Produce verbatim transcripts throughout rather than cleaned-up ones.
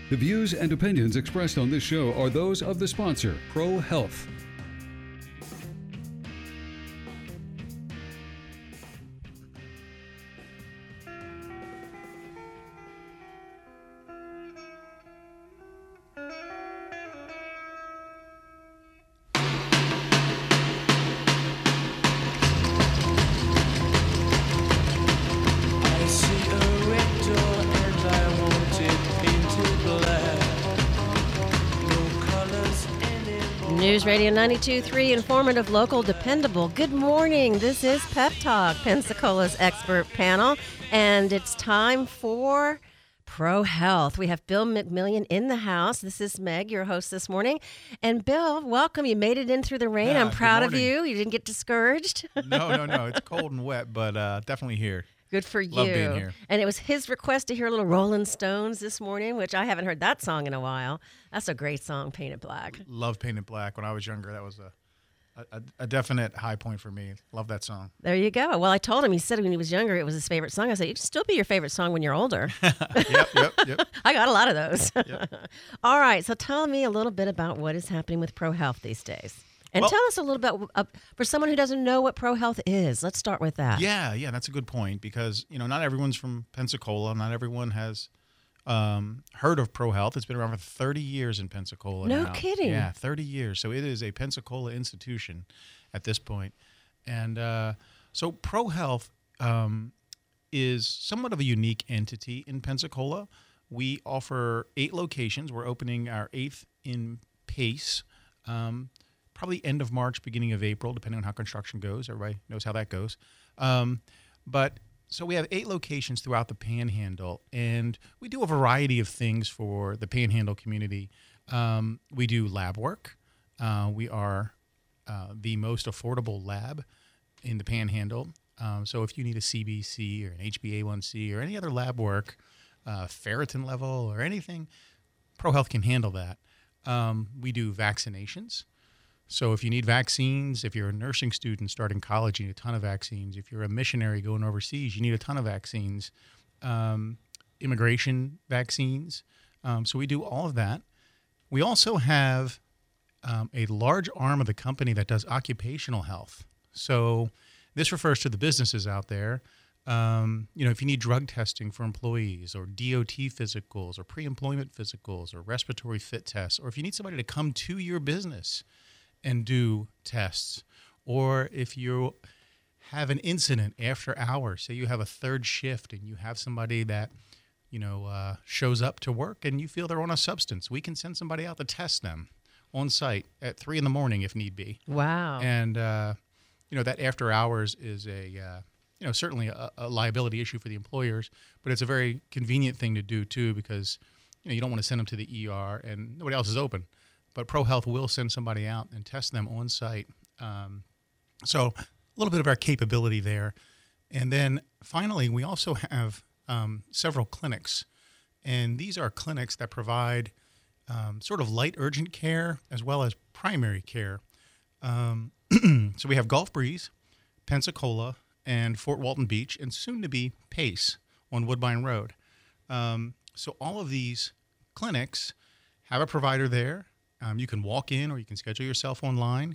The views and opinions expressed on this show are those of the sponsor, Pro Health. News Radio ninety-two point three, informative, local, dependable. Good morning. This is Pep Talk, Pensacola's expert panel, and it's time for Pro Health. We have Bill McMillian in the house. This is Meg, your host this morning. And Bill, welcome. You made it in through the rain. Yeah, I'm proud of morning. you. You didn't get discouraged. No, no, no. It's cold and wet, but uh, definitely here. Good for you. Love being here. And it was his request to hear a little Rolling Stones this morning, which I haven't heard that song in a while. That's a great song, Painted Black. Love Painted Black. When I was younger, that was a, a, a definite high point for me. Love that song. There you go. Well, I told him, he said when he was younger, it was his favorite song. I said, it'd still be your favorite song when you're older. Yep, yep, yep. I got a lot of those. Yep. All right. So tell me a little bit about what is happening with Pro Health these days. And Well- tell us a little bit, uh, for someone who doesn't know what Pro Health is. Let's start with that. Yeah, yeah, that's a good point because, you know, not everyone's from Pensacola. Not everyone has um, heard of Pro Health. It's been around for thirty years in Pensacola No now. kidding. Yeah, thirty years. So it is a Pensacola institution at this point. And uh, so Pro Health um, is somewhat of a unique entity in Pensacola. We offer eight locations. We're opening our eighth in Pace. Um, probably end of March, beginning of April, depending on how construction goes. Everybody knows how that goes. Um, but so we have eight locations throughout the Panhandle, and we do a variety of things for the Panhandle community. Um, we do lab work. Uh, we are uh, the most affordable lab in the Panhandle. Um, so if you need a C B C or an H b A one C or any other lab work, uh, ferritin level or anything, Pro Health can handle that. Um, we do vaccinations. So if you need vaccines, if you're a nursing student starting college, you need a ton of vaccines. If you're a missionary going overseas, you need a ton of vaccines. Um, immigration vaccines. Um, so we do all of that. We also have um, a large arm of the company that does occupational health. So this refers to the businesses out there. Um, you know, if you need drug testing for employees or D O T physicals or pre-employment physicals or respiratory fit tests, or if you need somebody to come to your business and do tests, or if you have an incident after hours, say you have a third shift and you have somebody that, you know, uh, shows up to work and you feel they're on a substance, we can send somebody out to test them on site at three in the morning if need be. Wow. And, uh, you know, that after hours is a, uh, you know, certainly a, a liability issue for the employers, but it's a very convenient thing to do too because, you know, you don't want to send them to the E R and nobody else is open. But Pro Health will send somebody out and test them on site. Um, so a little bit of our capability there. And then finally, we also have um, several clinics. And these are clinics that provide um, sort of light urgent care as well as primary care. Um, so we have Gulf Breeze, Pensacola, and Fort Walton Beach, and soon to be Pace on Woodbine Road. Um, so all of these clinics have a provider there. Um, you can walk in or you can schedule yourself online,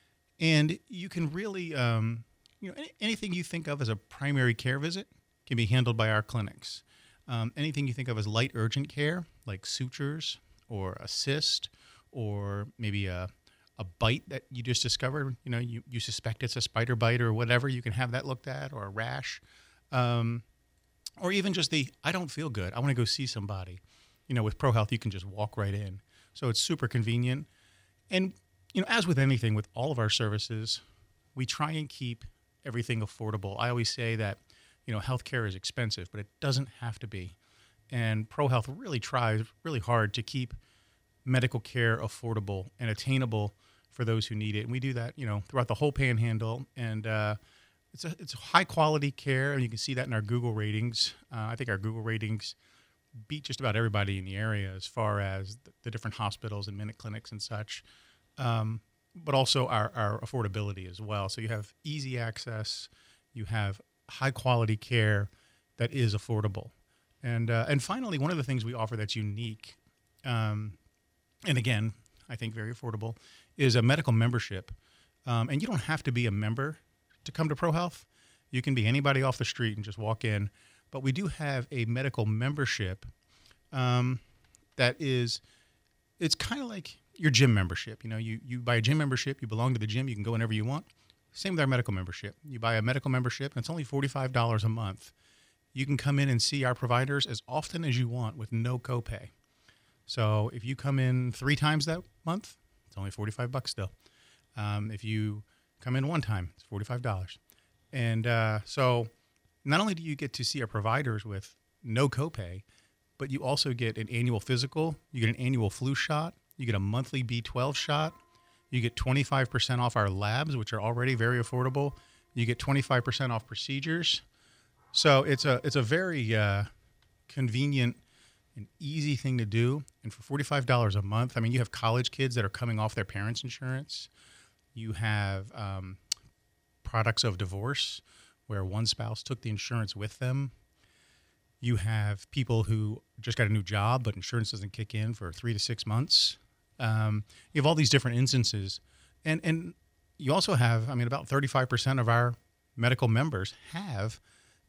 and you can really, um, you know, any, anything you think of as a primary care visit can be handled by our clinics. Um, anything you think of as light urgent care, like sutures or a cyst or maybe a, a bite that you just discovered, you know, you, you suspect it's a spider bite or whatever, you can have that looked at, or a rash, um, or even just the, I don't feel good, I want to go see somebody. You know, with Pro Health, you can just walk right in. So it's super convenient. And, you know, as with anything, with all of our services, we try and keep everything affordable. I always say that, you know, healthcare is expensive, but it doesn't have to be. And Pro Health really tries really hard to keep medical care affordable and attainable for those who need it. And we do that, you know, throughout the whole Panhandle. And uh, it's a it's high quality care, and you can see that in our Google ratings. Uh, I think our Google ratings beat just about everybody in the area as far as the, the different hospitals and minute clinics and such, um, but also our, our affordability as well. So you have easy access, you have high quality care that is affordable. And uh, and finally, one of the things we offer that's unique um, and again, I think very affordable, is a medical membership. Um, and you don't have to be a member to come to ProHealth. You can be anybody off the street and just walk in. But we do have a medical membership um, that is, it's kind of like your gym membership. You know, you, you buy a gym membership, you belong to the gym, you can go whenever you want. Same with our medical membership. You buy a medical membership, and it's only forty-five dollars a month. You can come in and see our providers as often as you want with no copay. So if you come in three times that month, it's only forty-five bucks still. Um, if you come in one time, it's forty-five dollars. And uh, so not only do you get to see our providers with no copay, but you also get an annual physical, you get an annual flu shot, you get a monthly B twelve shot, you get twenty-five percent off our labs, which are already very affordable. You get twenty-five percent off procedures. So it's a it's a very uh, convenient and easy thing to do. And for forty-five dollars a month, I mean, you have college kids that are coming off their parents' insurance. You have um, products of divorce where one spouse took the insurance with them. You have people who just got a new job, but insurance doesn't kick in for three to six months. Um, you have all these different instances. And, and you also have, I mean, about thirty-five percent of our medical members have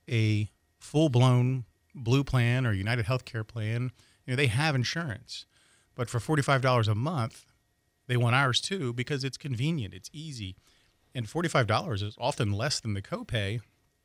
a full-blown Blue Plan or United Healthcare plan. You know, they have insurance. But for forty-five dollars a month, they want ours too because it's convenient, it's easy. And forty-five dollars is often less than the copay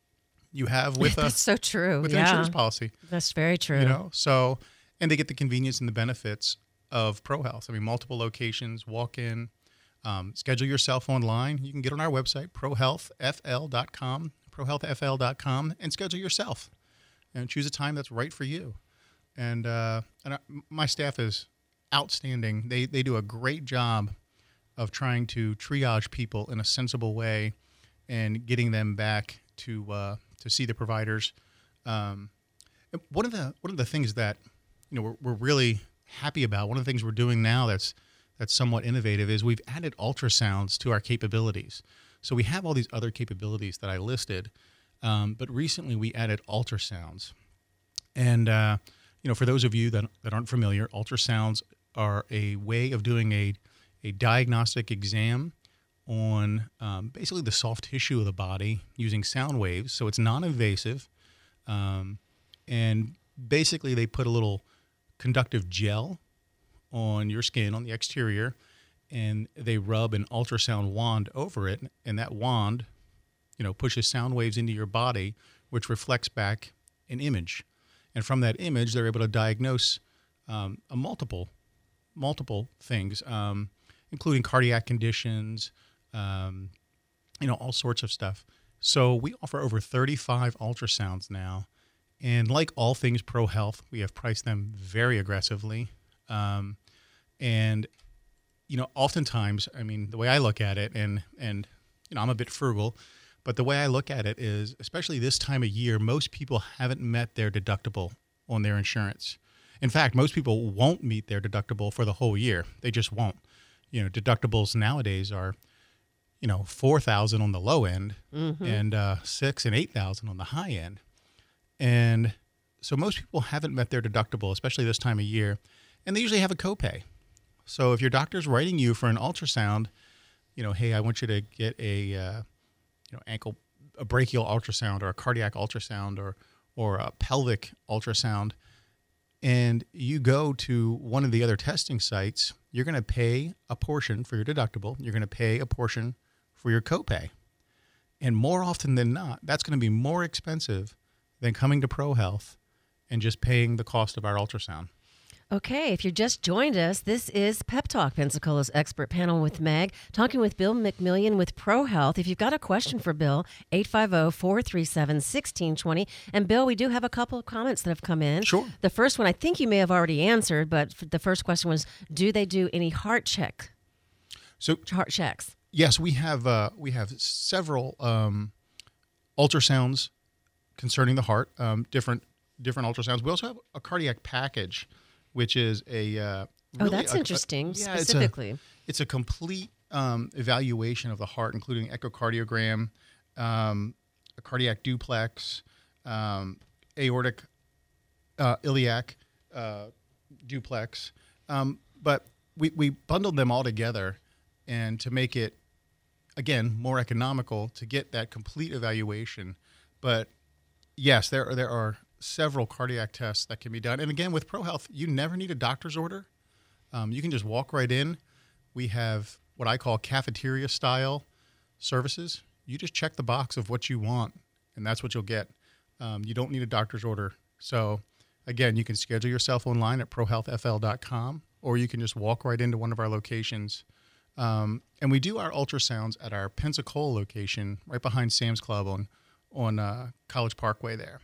you have with a That's so true. with yeah. an insurance policy. That's very true. You know, so and they get the convenience and the benefits of ProHealth. I mean, multiple locations, walk in, um, schedule yourself online. You can get on our website, pro health f l dot com, pro health f l dot com, and schedule yourself and choose a time that's right for you. And uh, and I, my staff is outstanding. They they do a great job of trying to triage people in a sensible way and getting them back to uh, to see the providers. Um, one of the one of the things that you know we're, we're really happy about, one of the things we're doing now that's that's somewhat innovative is we've added ultrasounds to our capabilities. So we have all these other capabilities that I listed, um, but recently we added ultrasounds. And uh, you know, for those of you that that aren't familiar, ultrasounds are a way of doing a a diagnostic exam on um, basically the soft tissue of the body using sound waves. So it's non-invasive. Um, and basically they put a little conductive gel on your skin, on the exterior, and they rub an ultrasound wand over it. And that wand, you know, pushes sound waves into your body, which reflects back an image. And from that image, they're able to diagnose um, a multiple, multiple things, um, including cardiac conditions, um, you know, all sorts of stuff. So we offer over thirty-five ultrasounds now. And like all things ProHealth, we have priced them very aggressively. Um, and, you know, oftentimes, I mean, the way I look at it, and, and, you know, I'm a bit frugal, but the way I look at it is, especially this time of year, most people haven't met their deductible on their insurance. In fact, most people won't meet their deductible for the whole year. They just won't. You know, deductibles nowadays are, you know, four thousand dollars on the low end mm-hmm. and uh, six thousand dollars and eight thousand dollars on the high end. And so most people haven't met their deductible, especially this time of year, and they usually have a copay. So if your doctor's writing you for an ultrasound, you know, hey, I want you to get a, uh, you know, ankle, a brachial ultrasound or a cardiac ultrasound or, or a pelvic ultrasound, and you go to one of the other testing sites, you're going to pay a portion for your deductible. You're going to pay a portion for your copay. And more often than not, that's going to be more expensive than coming to ProHealth and just paying the cost of our ultrasound. Okay, if you just joined us, this is Pep Talk, Pensacola's expert panel with Meg, talking with Bill McMillian with ProHealth. If you've got a question for Bill, eight five zero, four three seven, one six two zero. And Bill, we do have a couple of comments that have come in. Sure. The first one I think you may have already answered, but the first question was, do they do any heart check? So heart checks? Yes, we have uh, we have several um, ultrasounds concerning the heart, um, different different ultrasounds. We also have a cardiac package, which is a uh, really oh, that's a, interesting. A, yeah, specifically, it's a, it's a complete um, evaluation of the heart, including echocardiogram, um, a cardiac duplex, um, aortic, uh, iliac uh, duplex, Um, but we, we bundled them all together, and to make it, again, more economical to get that complete evaluation. But yes, there are, there are several cardiac tests that can be done. And again, with ProHealth, you never need a doctor's order. Um, you can just walk right in. We have what I call cafeteria style services. You just check the box of what you want, and that's what you'll get. Um, you don't need a doctor's order. So again, you can schedule yourself online at pro health f l dot com, or you can just walk right into one of our locations. Um, and we do our ultrasounds at our Pensacola location right behind Sam's Club on on uh, College Parkway there.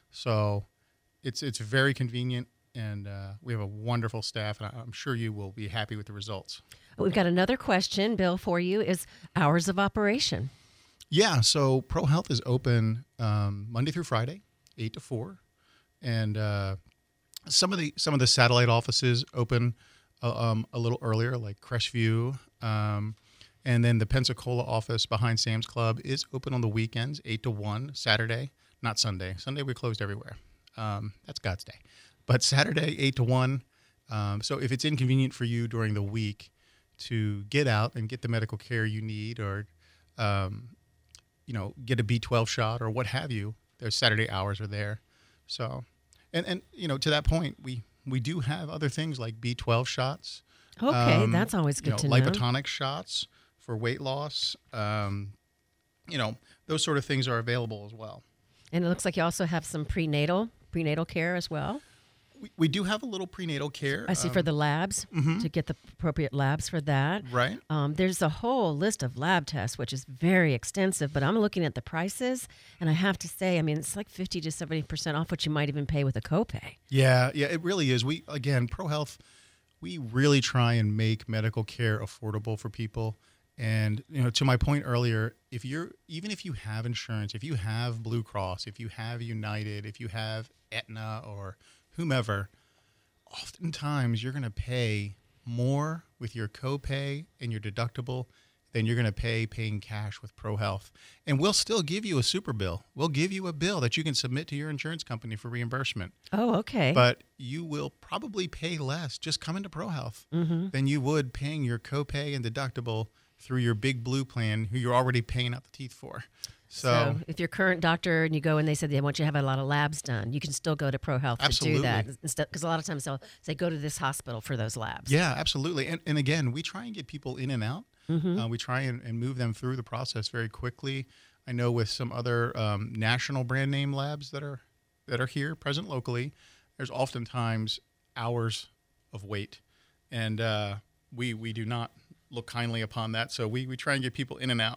So it's it's very convenient, and uh, we have a wonderful staff, and I'm sure you will be happy with the results. We've got another question, Bill, for you is hours of operation. Yeah, so ProHealth is open um, Monday through Friday, eight to four, and uh, some of the some of the satellite offices open uh, um, a little earlier, like Crestview, um, and then the Pensacola office behind Sam's Club is open on the weekends, eight to one, Saturday, not Sunday. Sunday we're closed everywhere. Um, that's God's day, but Saturday, eight to one. Um, so if it's inconvenient for you during the week to get out and get the medical care you need, or um, you know, get a B twelve shot or what have you, their Saturday hours are there. So, and, and you know, to that point, we, we do have other things like B twelve shots. Okay, um, that's always good you know, to know. Lipotonic shots for weight loss. Um, you know, those sort of things are available as well. And it looks like you also have some prenatal prenatal care as well. We, we do have a little prenatal care. I see, um, for the labs, mhm. to get the appropriate labs for that. Right. Um, there's a whole list of lab tests, which is very extensive, but I'm looking at the prices, and I have to say, I mean, it's like fifty to seventy percent off what you might even pay with a copay. Yeah, yeah, it really is. We, again, ProHealth, we really try and make medical care affordable for people. And, you know, to my point earlier, if you're, even if you have insurance, if you have Blue Cross, if you have United, if you have Aetna or whomever, oftentimes you're going to pay more with your copay and your deductible than you're going to pay paying cash with ProHealth. And we'll still give you a super bill. We'll give you a bill that you can submit to your insurance company for reimbursement. Oh, okay. But you will probably pay less just coming to ProHealth mm-hmm. than you would paying your copay and deductible through your Big Blue plan, who you're already paying out the teeth for. So, So if your current doctor and you go and they said they want you to have a lot of labs done, you can still go to ProHealth to Absolutely. do that. Instead, because a lot of times they'll say, go to this hospital for those labs. yeah, absolutely. And, and again, we try and get people in and out. Mm-hmm. Uh, we try and, and move them through the process very quickly. I know with some other um, national brand name labs that are that are here, present locally, there's oftentimes hours of wait. And uh, we we do not look kindly upon that. So we, we try and get people in and out.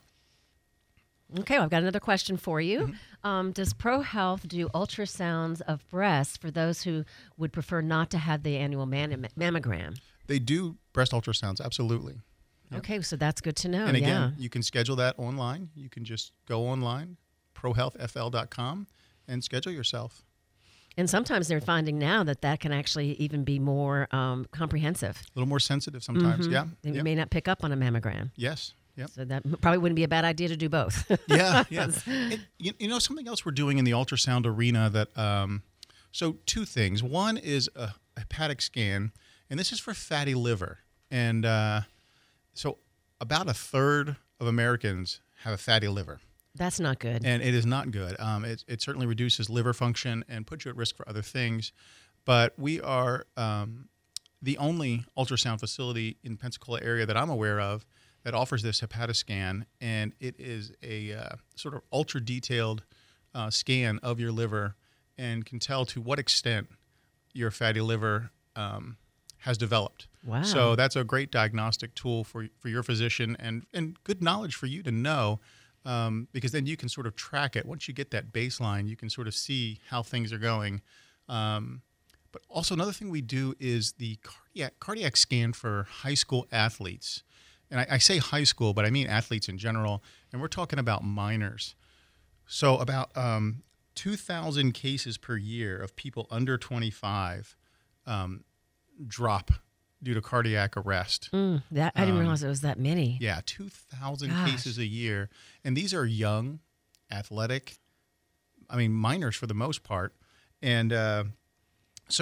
Okay, well, I've got another question for you. Mm-hmm. Um, does ProHealth do ultrasounds of breasts for those who would prefer not to have the annual man- mammogram? They do breast ultrasounds, absolutely. Yep. Okay, so that's good to know. And again, yeah. you can schedule that online. You can just go online, pro health f l dot com, and schedule yourself. And sometimes they're finding now that that can actually even be more um, comprehensive. A little more sensitive sometimes, Mhm. yeah. They Yep. may not pick up on a mammogram. Yes, yep. So that probably wouldn't be a bad idea to do both. yeah, yeah. It, you, you know, something else we're doing in the ultrasound arena that, um, so two things. One is a hepatic scan, and this is for fatty liver. And uh, so about a third of Americans have a fatty liver. That's not good. And it is not good. Um, it, it certainly reduces liver function and puts you at risk for other things. But we are um, the only ultrasound facility in the Pensacola area that I'm aware of that offers this hepatiscan, and it is a uh, sort of ultra detailed uh, scan of your liver and can tell to what extent your fatty liver um, has developed. Wow. So that's a great diagnostic tool for for your physician, and, and good knowledge for you to know, um, because then you can sort of track it. Once you get that baseline, you can sort of see how things are going. Um, but also another thing we do is the cardiac cardiac scan for high school athletes. And I, I say high school, but I mean athletes in general. And we're talking about minors. So about um, two thousand cases per year of people under twenty-five um, drop due to cardiac arrest. Mm, that I didn't Um, realize it was that many. Yeah, two thousand Gosh. cases a year. And these are young, athletic, I mean, minors for the most part. And uh, so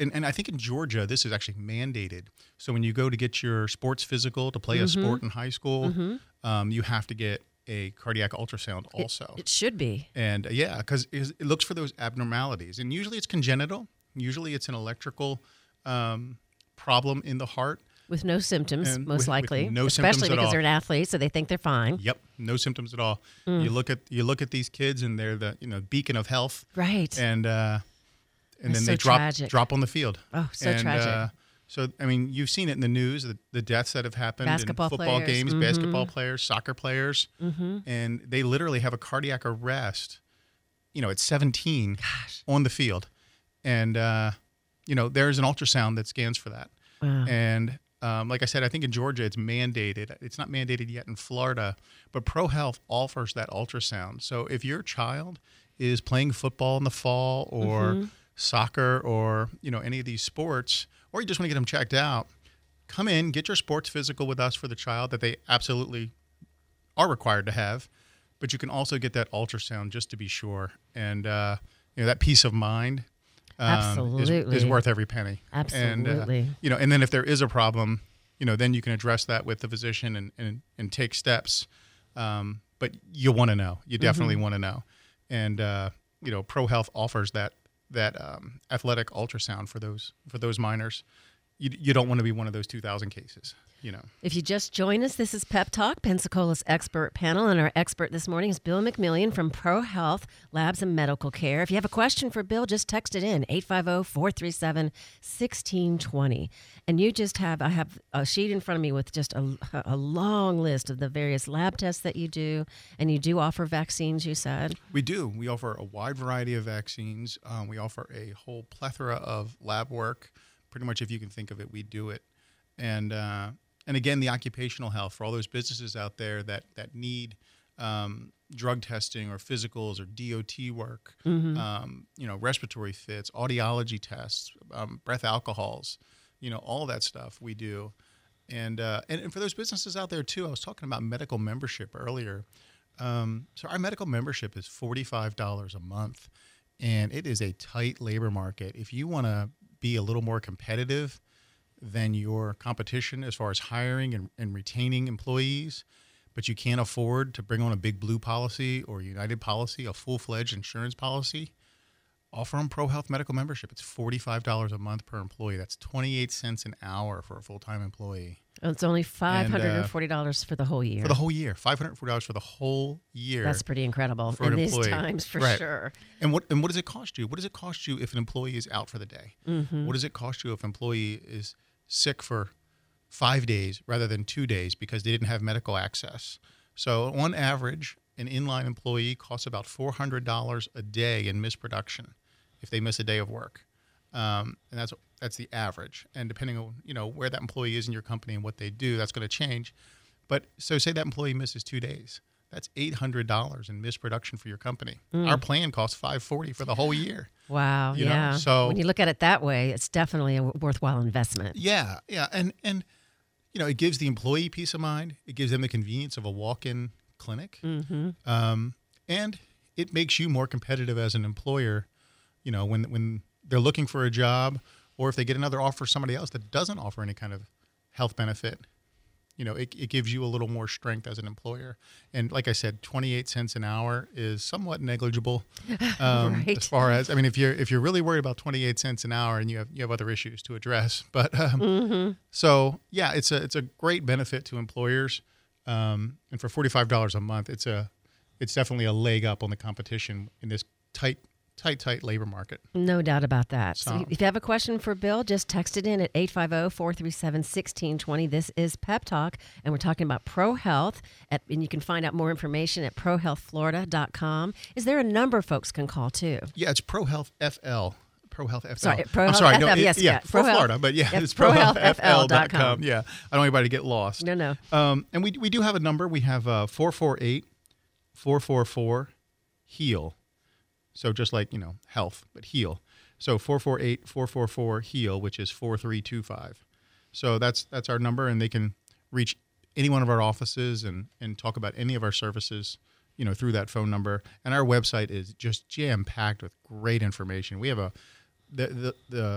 and, and I think in Georgia, this is actually mandated. So when you go to get your sports physical to play Mm-hmm. a sport in high school, mm-hmm. um, you have to get a cardiac ultrasound also. It, it should be. And uh, yeah, because it looks for those abnormalities. And usually it's congenital. Usually it's an electrical um, problem in the heart. With no symptoms, And most with- with likely. no Especially symptoms at because all. they're an athlete, so they think they're fine. Yep, no symptoms at all. Mm. You look at you look at these kids, and they're the you know beacon of health. Right. And uh, and That's then so they drop tragic. drop on the field. Oh, so and, tragic. Uh, so I mean, you've seen it in the news, the, the deaths that have happened Basketball in football players. games, Mhm. basketball players, soccer players, Mm-hmm. and they literally have a cardiac arrest. You know, at seventeen Gosh. on the field, and uh, you know there's an ultrasound that scans for that. Wow. And um, like I said, I think in Georgia it's mandated. It's not mandated yet in Florida, but ProHealth offers that ultrasound. So if your child is playing football in the fall or Mm-hmm. soccer or you know any of these sports, or you just want to get them checked out, come in, get your sports physical with us for the child that they absolutely are required to have. But you can also get that ultrasound just to be sure, and uh, you know that peace of mind. Um, is- Absolutely. is, worth every penny. And, uh, Absolutely. you know, and then if there is a problem, you know, then you can address that with the physician and and, and take steps. Um, but you want to know. You definitely Mm-hmm. want to know. And uh, you know, ProHealth offers that that um, athletic ultrasound for those for those minors. You you don't want to be one of those two thousand cases. You know. If you just joined us, this is Pep Talk, Pensacola's expert panel, and our expert this morning is Bill McMillian from ProHealth Labs and Medical Care. If you have a question for Bill, just text it in, eight five zero, four three seven, one six two zero. And you just have, I have a sheet in front of me with just a, a long list of the various lab tests that you do, and you do offer vaccines, you said. We do. We offer a wide variety of vaccines. Um, we offer a whole plethora of lab work. Pretty much if you can think of it, we do it. And uh, and again, the occupational health for all those businesses out there that, that need um, drug testing or physicals or D O T work, Mm-hmm. um, you know, respiratory fits, audiology tests, um, breath alcohols, you know, all that stuff we do. And, uh, and and for those businesses out there too, I was talking about medical membership earlier. Um, so our medical membership is forty-five dollars a month, and it is a tight labor market. If you want to be a little more competitive than your competition as far as hiring and, and retaining employees, but you can't afford to bring on a big blue policy or United policy, a full-fledged insurance policy, offer them ProHealth medical membership. It's forty-five dollars a month per employee. That's twenty-eight cents an hour for a full-time employee. Oh, it's only five hundred forty dollars uh, for the whole year. For the whole year, five hundred forty dollars for the whole year. That's pretty incredible for in an these employee. times, for Right. sure. And what and what does it cost you? What does it cost you if an employee is out for the day? Mm-hmm. What does it cost you if an employee is sick for five days rather than two days because they didn't have medical access? So on average, an inline employee costs about four hundred dollars a day in missed production if they miss a day of work. Um, and that's that's the average. And depending on you know where that employee is in your company and what they do, that's going to change. But so say that employee misses two days. That's eight hundred dollars in missed production for your company. Our plan costs five hundred forty dollars for the whole year. Wow, You know, yeah. so- when you look at it that way, it's definitely a worthwhile investment. Yeah, yeah, and and you know it gives the employee peace of mind. It gives them the convenience of a walk-in clinic, Mm-hmm. um, and it makes you more competitive as an employer. You know when when they're looking for a job, or if they get another offer from somebody else that doesn't offer any kind of health benefit. You know, it, it gives you a little more strength as an employer. And like I said, twenty-eight cents an hour is somewhat negligible. Um, Right. As far as, I mean, if you're, if you're really worried about twenty-eight cents an hour and you have, you have other issues to address, but, um, Mm-hmm. so yeah, it's a, it's a great benefit to employers. Um, and for forty-five dollars a month, it's a, it's definitely a leg up on the competition in this tight, tight, tight labor market. No doubt about that. So, So- if you have a question for Bill, just text it in at eight five zero, four three seven, one six two zero. This is Pep Talk, and we're talking about ProHealth, at, and you can find out more information at pro health florida dot com. Is there a number folks can call, too? Yeah, it's ProHealth F L. ProHealth F L. Sorry, I'm ProHealth sorry, F L, no, it- yes, yeah, yeah, for ProHealth. Florida, but yeah, Yep, it's pro pro health health f l dot com. f l dot com. Yeah, I don't want anybody to get lost. No, no. Um, and we we do have a number. We have uh, four four eight, four four four, HEAL. So just like, you know, health, but HEAL. So four four eight, four four four, HEAL, which is four three two five. So that's that's our number, and they can reach any one of our offices and, and talk about any of our services, you know, through that phone number. And our website is just jam-packed with great information. We have a, the, the, the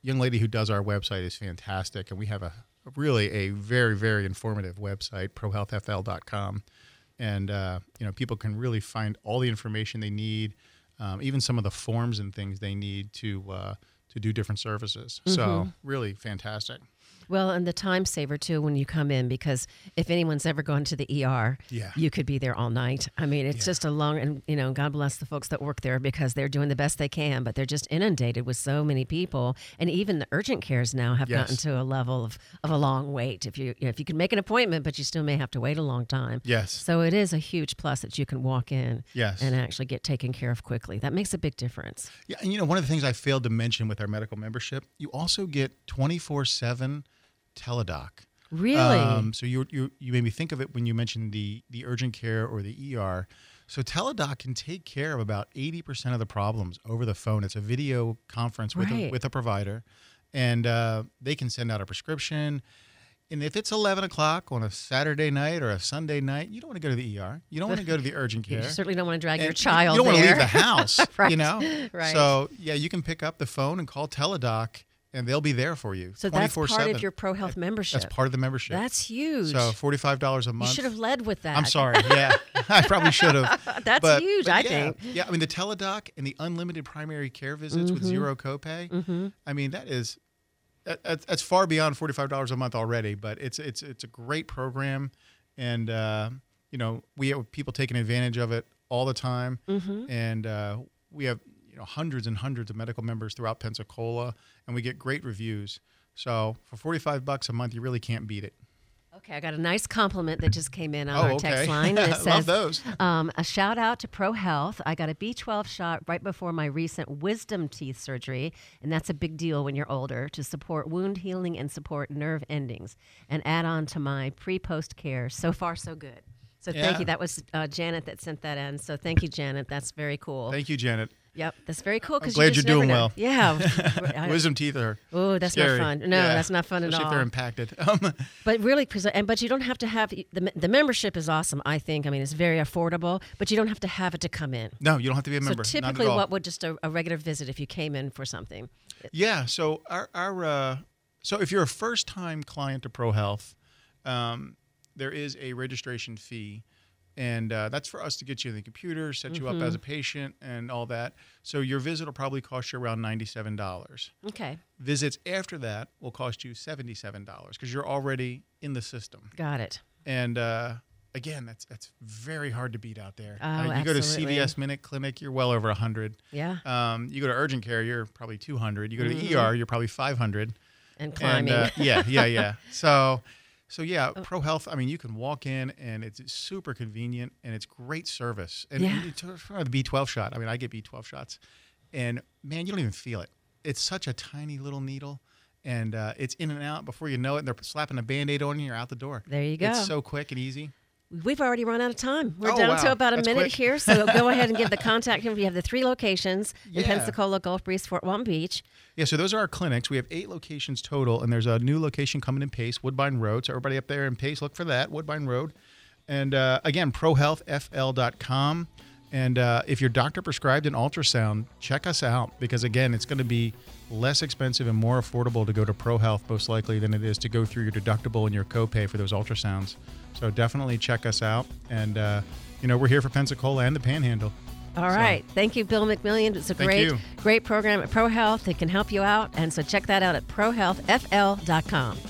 young lady who does our website is fantastic, and we have a really a very, very informative website, pro health f l dot com. And, uh, you know, people can really find all the information they need, um, even some of the forms and things they need to uh, to do different services. Mm-hmm. So really fantastic. Well, and the time saver, too, when you come in, because if anyone's ever gone to the E R, yeah. you could be there all night. I mean, it's yeah. just a long, and, you know, God bless the folks that work there because they're doing the best they can, but they're just inundated with so many people. And even the urgent cares now have yes. gotten to a level of, of a long wait. If you, you know, if you can make an appointment, but you still may have to wait a long time. Yes. So it is a huge plus that you can walk in yes. and actually get taken care of quickly. That makes a big difference. Yeah, and, you know, one of the things I failed to mention with our medical membership, you also get twenty-four seven teledoc. Really? Um, so you you you made me think of it when you mentioned the the urgent care or the E R. So teledoc can take care of about eighty percent of the problems over the phone. It's a video conference with right. a, with a provider, and uh, they can send out a prescription. And if it's eleven o'clock on a Saturday night or a Sunday night, you don't want to go to the E R. You don't want to go to the urgent care. You certainly don't want to drag and your child You don't there. want to leave the house, right. you know? Right. So, yeah, you can pick up the phone and call teledoc, and they'll be there for you. So that's part of your ProHealth membership. That's part of the membership. That's huge. So forty-five dollars a month. You should have led with that. I'm sorry. Yeah, I probably should have. That's but, huge, but I yeah, think. Yeah, I mean, the teledoc and the unlimited primary care visits mm-hmm. with zero copay, mm-hmm. I mean, that is, that, that's far beyond forty-five dollars a month already, but it's it's it's a great program. And, uh, you know, we have people taking advantage of it all the time. Mm-hmm. And uh, we have, you know, hundreds and hundreds of medical members throughout Pensacola, and we get great reviews. So for forty-five bucks a month, you really can't beat it. Okay, I got a nice compliment that just came in on oh, our okay. text line. And it says, Love those. Um, a shout out to ProHealth. I got a B twelve shot right before my recent wisdom teeth surgery, and that's a big deal when you're older, to support wound healing and support nerve endings, and add on to my pre-post care. So far, so good. So yeah. thank you. That was uh, Janet that sent that in. So thank you, Janet. That's very cool. Thank you, Janet. Yep, that's very cool. I'm glad you you're doing know. well. Yeah. Wisdom teeth are Oh, that's scary. not fun. No, yeah. that's not fun Especially at all. if they're impacted. Um, but really, and but you don't have to have the the membership is awesome. I think. I mean, it's very affordable, but you don't have to have it to come in. No, you don't have to be a member. So typically, what would just a, a regular visit if you came in for something? Yeah. So our our uh, so if you're a first time client to ProHealth, um, there is a registration fee. And uh, that's for us to get you in the computer, set mm-hmm. you up as a patient, and all that. So your visit will probably cost you around ninety-seven dollars. Okay. Visits after that will cost you seventy-seven dollars because you're already in the system. Got it. And uh, again, that's that's very hard to beat out there. Oh, uh, you absolutely. go to C V S Minute Clinic, you're well over one hundred. Yeah. Um, you go to urgent care, you're probably two hundred. You go to mm-hmm. the E R, you're probably five hundred. And climbing. And, uh, yeah, yeah, yeah. So... So, yeah, oh. ProHealth, I mean, you can walk in, and it's super convenient, and it's great service. And yeah. the B twelve shot, I mean, I get B twelve shots, and, man, you don't even feel it. It's such a tiny little needle, and uh, it's in and out. Before you know it, and they're slapping a Band-Aid on you, you're out the door. There you go. It's so quick and easy. We've already run out of time. We're oh, down wow. to about a That's minute quick. here, so go ahead and give the contact info. We have the three locations in yeah. Pensacola, Gulf Breeze, Fort Walton Beach. Yeah, so those are our clinics. We have eight locations total, and there's a new location coming in Pace, Woodbine Road. So everybody up there in Pace, look for that, Woodbine Road. And uh, again, pro health f l dot com. And uh, if your doctor prescribed an ultrasound, check us out because, again, it's going to be less expensive and more affordable to go to ProHealth most likely than it is to go through your deductible and your copay for those ultrasounds. So definitely check us out. And, uh, you know, we're here for Pensacola and the Panhandle. All so. right. Thank you, Bill McMillian. It's a Thank great, you. great program at ProHealth. It can help you out. And so check that out at pro health f l dot com.